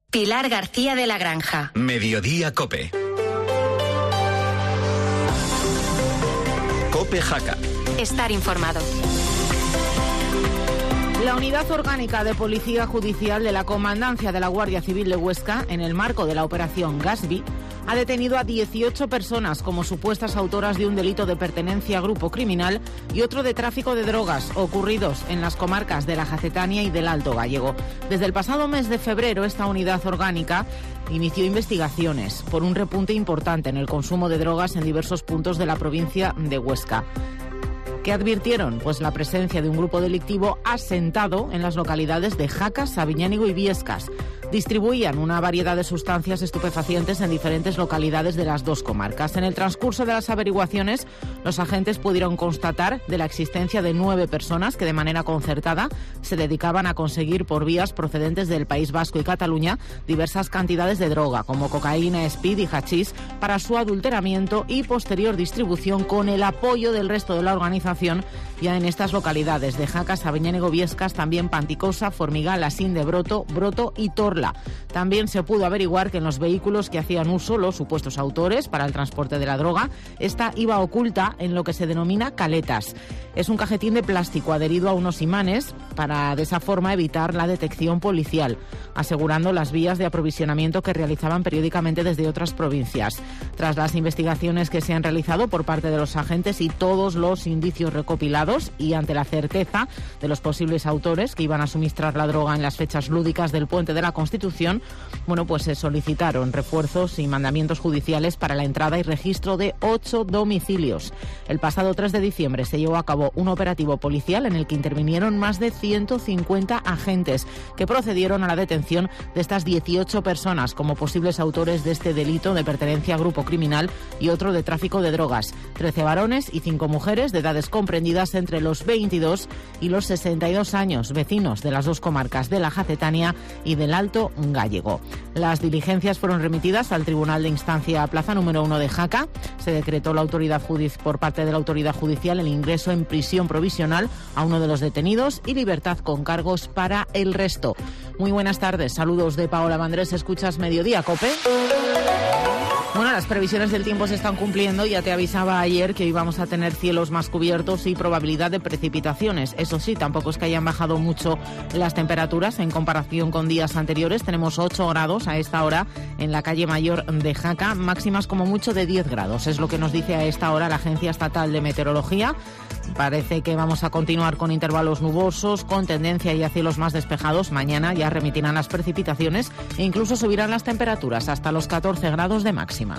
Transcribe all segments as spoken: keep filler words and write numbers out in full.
Pilar García de la Granja. Mediodía COPE. COPE Jaca. Estar informado. La Unidad Orgánica de Policía Judicial de la Comandancia de la Guardia Civil de Huesca, en el marco de la operación Gasby, ha detenido a dieciocho personas como supuestas autoras de un delito de pertenencia a grupo criminal y otro de tráfico de drogas ocurridos en las comarcas de la Jacetania y del Alto Gállego. Desde el pasado mes de febrero, esta unidad orgánica inició investigaciones por un repunte importante en el consumo de drogas en diversos puntos de la provincia de Huesca. ¿Qué advirtieron? Pues la presencia de un grupo delictivo asentado en las localidades de Jaca, Sabiñánigo y Viescas. Distribuían una variedad de sustancias estupefacientes en diferentes localidades de las dos comarcas. En el transcurso de las averiguaciones, los agentes pudieron constatar de la existencia de nueve personas que de manera concertada se dedicaban a conseguir por vías procedentes del País Vasco y Cataluña diversas cantidades de droga, como cocaína, speed y hachís, para su adulteramiento y posterior distribución con el apoyo del resto de la organización ya en estas localidades de Jaca, Sabiñánigo, Viescas, también Panticosa, Formigal, Asín de Broto, Broto y Torla. También se pudo averiguar que en los vehículos que hacían uso los supuestos autores para el transporte de la droga, esta iba oculta en lo que se denomina caletas. Es un cajetín de plástico adherido a unos imanes para de esa forma evitar la detección policial, asegurando las vías de aprovisionamiento que realizaban periódicamente desde otras provincias. Tras las investigaciones que se han realizado por parte de los agentes y todos los indicios recopilados y ante la certeza de los posibles autores que iban a suministrar la droga en las fechas lúdicas del Puente de la Constitución, bueno, pues se solicitaron refuerzos y mandamientos judiciales para la entrada y registro de ocho domicilios. El pasado tres de diciembre se llevó a cabo un operativo policial en el que intervinieron más de ciento cincuenta agentes que procedieron a la detención de estas dieciocho personas como posibles autores de este delito de pertenencia a grupo criminal y otro de tráfico de drogas. trece varones y cinco mujeres de edades comprendidas entre los veintidós y los sesenta y dos años, vecinos de las dos comarcas de la Jacetania y del Alto Gállego. Las diligencias fueron remitidas al Tribunal de Instancia Plaza número uno de Jaca. Se decretó la autoridad judici- por parte de la autoridad judicial el ingreso en prisión provisional a uno de los detenidos y libertad con cargos para el resto. Muy buenas tardes, saludos de Paola Vandrés, escuchas Mediodía COPE. Bueno, las previsiones del tiempo se están cumpliendo. Ya te avisaba ayer que hoy vamos a tener cielos más cubiertos y probabilidad de precipitaciones. Eso sí, tampoco es que hayan bajado mucho las temperaturas en comparación con días anteriores. Tenemos ocho grados a esta hora en la calle Mayor de Jaca, máximas como mucho de diez grados. Es lo que nos dice a esta hora la Agencia Estatal de Meteorología. Parece que vamos a continuar con intervalos nubosos, con tendencia y a cielos más despejados. Mañana ya remitirán las precipitaciones e incluso subirán las temperaturas hasta los catorce grados de máxima.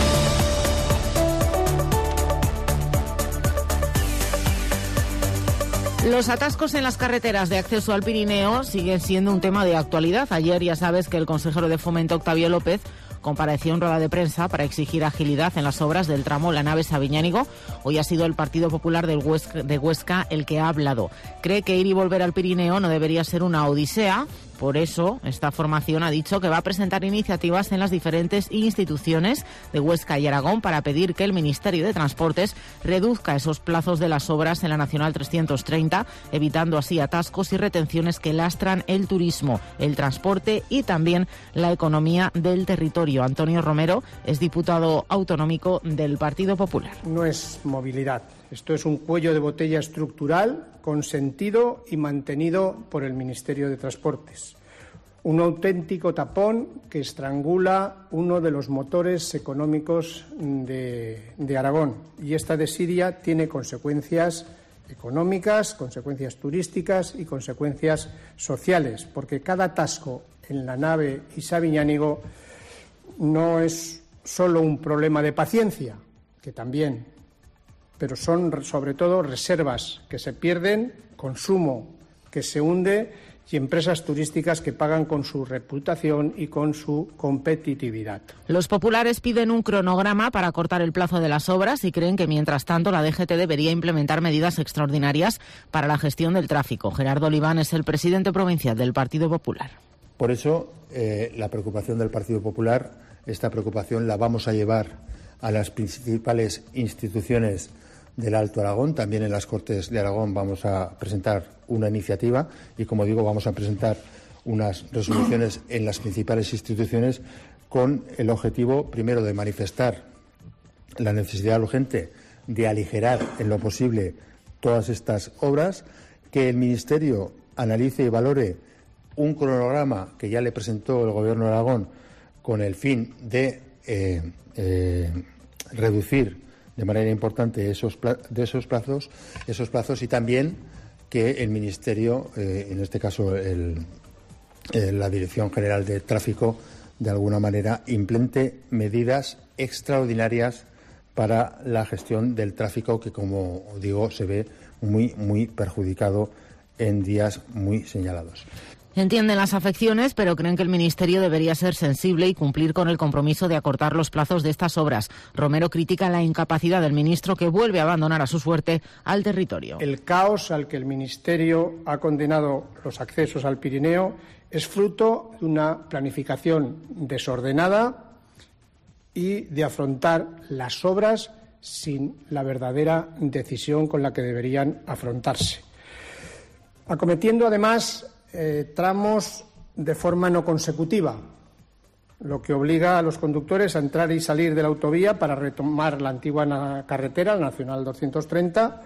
Los atascos en las carreteras de acceso al Pirineo siguen siendo un tema de actualidad. Ayer ya sabes que el consejero de Fomento, Octavio López, compareció en rueda de prensa para exigir agilidad en las obras del tramo La Nave-Sabiñánigo. Hoy ha sido el Partido Popular del Huesca, de Huesca el que ha hablado. Cree que ir y volver al Pirineo no debería ser una odisea. Por eso, esta formación ha dicho que va a presentar iniciativas en las diferentes instituciones de Huesca y Aragón para pedir que el Ministerio de Transportes reduzca esos plazos de las obras en la Nacional trescientos treinta, evitando así atascos y retenciones que lastran el turismo, el transporte y también la economía del territorio. Antonio Romero es diputado autonómico del Partido Popular. No es movilidad. Esto es un cuello de botella estructural consentido y mantenido por el Ministerio de Transportes. Un auténtico tapón que estrangula uno de los motores económicos de, de Aragón. Y esta desidia tiene consecuencias económicas, consecuencias turísticas y consecuencias sociales, porque cada atasco en La Nave y Sabiñánigo no es solo un problema de paciencia, que también, pero son sobre todo reservas que se pierden, consumo que se hunde y empresas turísticas que pagan con su reputación y con su competitividad. Los populares piden un cronograma para cortar el plazo de las obras y creen que, mientras tanto, la D G T debería implementar medidas extraordinarias para la gestión del tráfico. Gerardo Oliván es el presidente provincial del Partido Popular. Por eso, eh, la preocupación del Partido Popular, esta preocupación la vamos a llevar a las principales instituciones del Alto Aragón. También en las Cortes de Aragón vamos a presentar una iniciativa y, como digo, vamos a presentar unas resoluciones en las principales instituciones con el objetivo, primero, de manifestar la necesidad urgente de aligerar en lo posible todas estas obras, que el Ministerio analice y valore un cronograma que ya le presentó el Gobierno de Aragón con el fin de eh, eh, reducir de manera importante esos, de esos plazos, esos plazos y también que el Ministerio, eh, en este caso el, eh, la Dirección General de Tráfico, de alguna manera implemente medidas extraordinarias para la gestión del tráfico que, como digo, se ve muy, muy perjudicado en días muy señalados. Entienden las afecciones, pero creen que el Ministerio debería ser sensible y cumplir con el compromiso de acortar los plazos de estas obras. Romero critica la incapacidad del ministro, que vuelve a abandonar a su suerte al territorio. El caos al que el Ministerio ha condenado los accesos al Pirineo es fruto de una planificación desordenada y de afrontar las obras sin la verdadera decisión con la que deberían afrontarse. Acometiendo, además, eh, tramos de forma no consecutiva, lo que obliga a los conductores a entrar y salir de la autovía para retomar la antigua carretera, la Nacional doscientos treinta,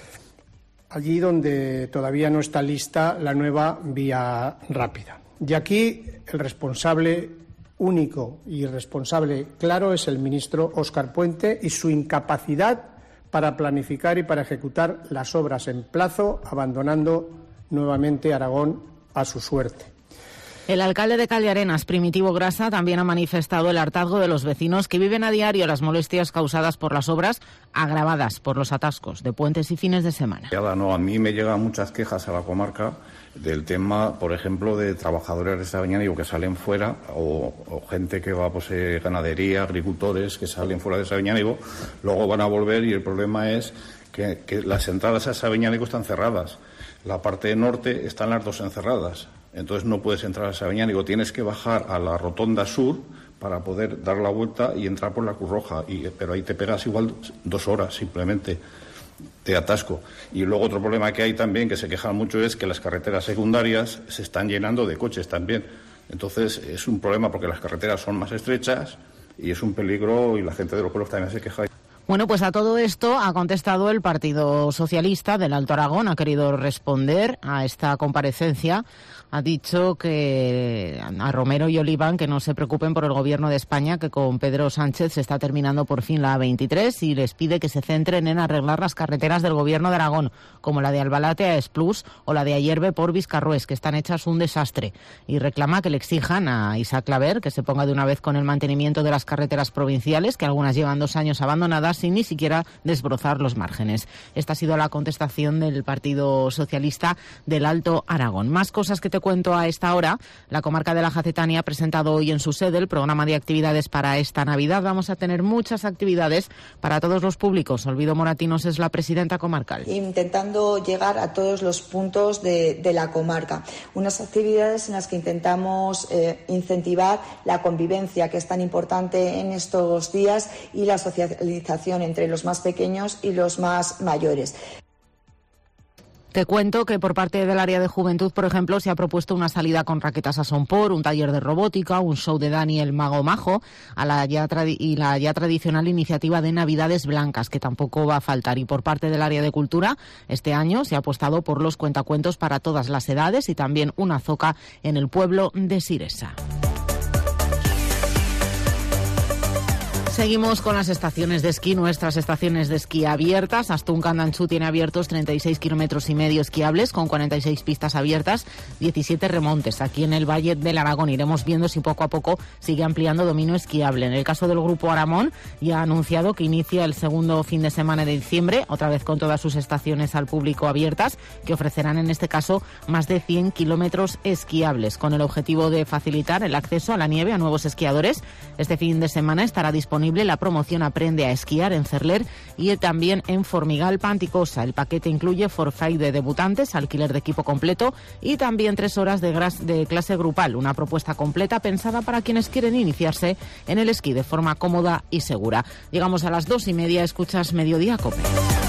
allí donde todavía no está lista la nueva vía rápida. Y aquí el responsable único y responsable claro es el ministro Óscar Puente y su incapacidad para planificar y para ejecutar las obras en plazo, abandonando nuevamente Aragón a su suerte. El alcalde de Callearenas, Primitivo Grasa, también ha manifestado el hartazgo de los vecinos que viven a diario las molestias causadas por las obras, agravadas por los atascos de puentes y fines de semana. No, a mí me llegan muchas quejas a la comarca del tema, por ejemplo, de trabajadores de Sabiñánigo que salen fuera o, o gente que va, pues, eh, ganadería, agricultores que salen fuera de Sabiñánigo, luego van a volver y el problema es que, que las entradas a Sabiñánigo están cerradas. La parte norte están las dos encerradas. Entonces no puedes entrar a Sabiñánigo, tienes que bajar a la rotonda sur para poder dar la vuelta y entrar por la Cruz Roja, y, pero ahí te pegas igual dos horas simplemente de atasco. Y luego otro problema que hay también, que se quejan mucho, es que las carreteras secundarias se están llenando de coches también. Entonces es un problema porque las carreteras son más estrechas y es un peligro, y la gente de los pueblos también se queja. Bueno, pues a todo esto ha contestado el Partido Socialista del Alto Aragón, ha querido responder a esta comparecencia. Ha dicho que a Romero y Oliván que no se preocupen por el Gobierno de España, que con Pedro Sánchez se está terminando por fin la A veintitrés, y les pide que se centren en arreglar las carreteras del Gobierno de Aragón, como la de Albalate a Esplús o la de Ayerbe por Vizcarrués, que están hechas un desastre. Y reclama que le exijan a Isaac Claver que se ponga de una vez con el mantenimiento de las carreteras provinciales, que algunas llevan dos años abandonadas sin ni siquiera desbrozar los márgenes. Esta ha sido la contestación del Partido Socialista del Alto Aragón. Más cosas que te cuento a esta hora. La comarca de la Jacetania ha presentado hoy en su sede el programa de actividades para esta Navidad. Vamos a tener muchas actividades para todos los públicos. Olvido Moratinos es la presidenta comarcal. Intentando llegar a todos los puntos de, de la comarca. Unas actividades en las que intentamos eh, incentivar la convivencia, que es tan importante en estos días, y la socialización entre los más pequeños y los más mayores. Te cuento que por parte del área de juventud, por ejemplo, se ha propuesto una salida con raquetas a Sompor, un taller de robótica, un show de Dani el Mago Majo a la ya tradi- y la ya tradicional iniciativa de Navidades Blancas, que tampoco va a faltar. Y por parte del área de cultura, este año se ha apostado por los cuentacuentos para todas las edades y también una zoca en el pueblo de Siresa. Seguimos con las estaciones de esquí, nuestras estaciones de esquí abiertas. Astún Candanchú tiene abiertos treinta y seis kilómetros y medio esquiables con cuarenta y seis pistas abiertas, diecisiete remontes. Aquí en el Valle del Aragón iremos viendo si poco a poco sigue ampliando dominio esquiable. En el caso del Grupo Aramón, ya ha anunciado que inicia el segundo fin de semana de diciembre, otra vez con todas sus estaciones al público abiertas, que ofrecerán en este caso más de cien kilómetros esquiables, con el objetivo de facilitar el acceso a la nieve a nuevos esquiadores. Este fin de semana estará disponible la promoción Aprende a esquiar en Cerler y también en Formigal Panticosa. El paquete incluye forfait de debutantes, alquiler de equipo completo y también tres horas de, gras- de clase grupal. Una propuesta completa pensada para quienes quieren iniciarse en el esquí de forma cómoda y segura. Llegamos a las dos y media, escuchas Mediodía COPE.